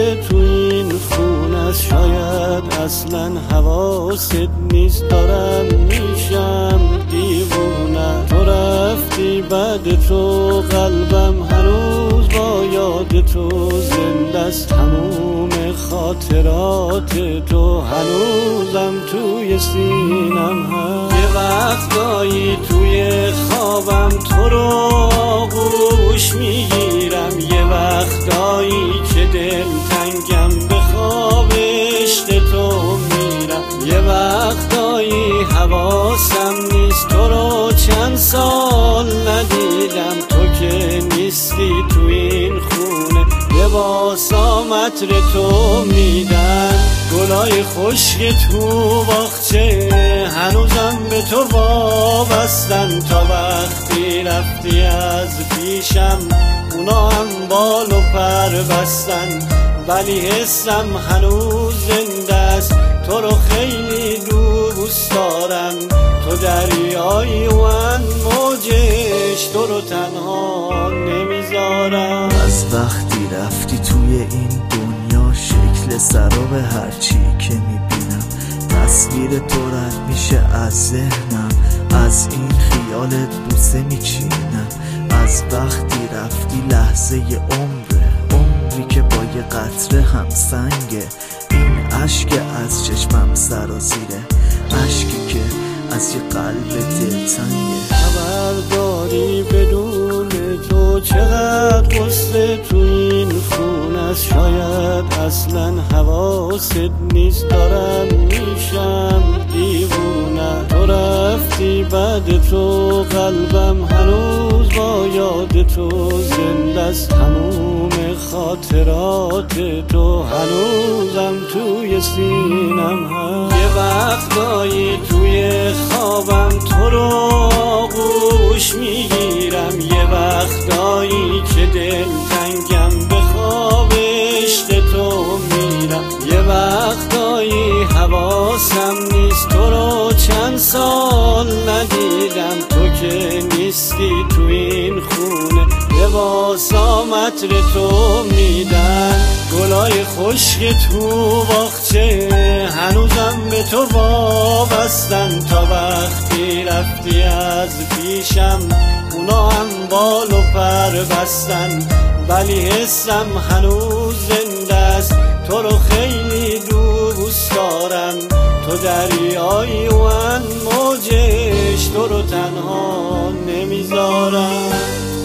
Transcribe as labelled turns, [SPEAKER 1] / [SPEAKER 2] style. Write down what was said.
[SPEAKER 1] تو این خون است، شاید اصلا حواست نیست، دارم میشم دیوونه. تو رفتی بعد تو قلبم هنوز با یاد تو زنده است، تموم خاطرات تو هنوزم توی سینم هست. یه وقتایی توی خوابم تو رو آغوش میگیرم، یه وقتایی که دلتنگم به خواب عشق تو میرم، یه وقتایی حواسم نیست تو رو چند سال ندیدم. تو که نیستی تو این خونه لباسام عطر تو میدن، گلای خشک تو باغچه هنوزم به تو وابستن. تا وقتی رفتی از پیشم اونا هم بال و پر بستن، ولی حسم هنوز زنده است، تو رو خیلی دوست دارم. تو دریایی و من موجش، تو رو تنها نمیذارم.
[SPEAKER 2] از وقتی رفتی توی این دنیا شکل سرا به هرچی که میبینم، تصویر تو رد میشه از ذهنم، از این خیالت بوسه میچینم. از وقتی رفتی لحظه عمری که با یه قطره هم سنگه، این عشق از چشمم سرازیره، عشقی که از یه قلب دلتنگه.
[SPEAKER 1] خبر داری بدون تو چقدر غصه تو این خون است، شاید اصلا حواست نیست، دارم میشم دیوونه. تو رفتی بعد تو قلبم هنوز با یاد تو زنده است، تموم خاطرات تو هنوزم توی سینم هست. یه وقتایی توی خوابم تو رو آغوش میگیرم، یه وقتایی که دلتنگم به خواب عشق تو میرم، یه وقتایی حواسم نیست تو رو چند سال ندیدم. تو که نیستی تو این خونه لباسام عطر تو میدن، گلای خشک تو باغچه هنوزم به تو وابستن. تا وقتی رفتی از پیشم اونا هم بال و پر بستن، ولی حسم هنوز زنده است، تو رو خیلی دوست دارم. تو دریایی و من موجش، تو رو تنها نمیذارم.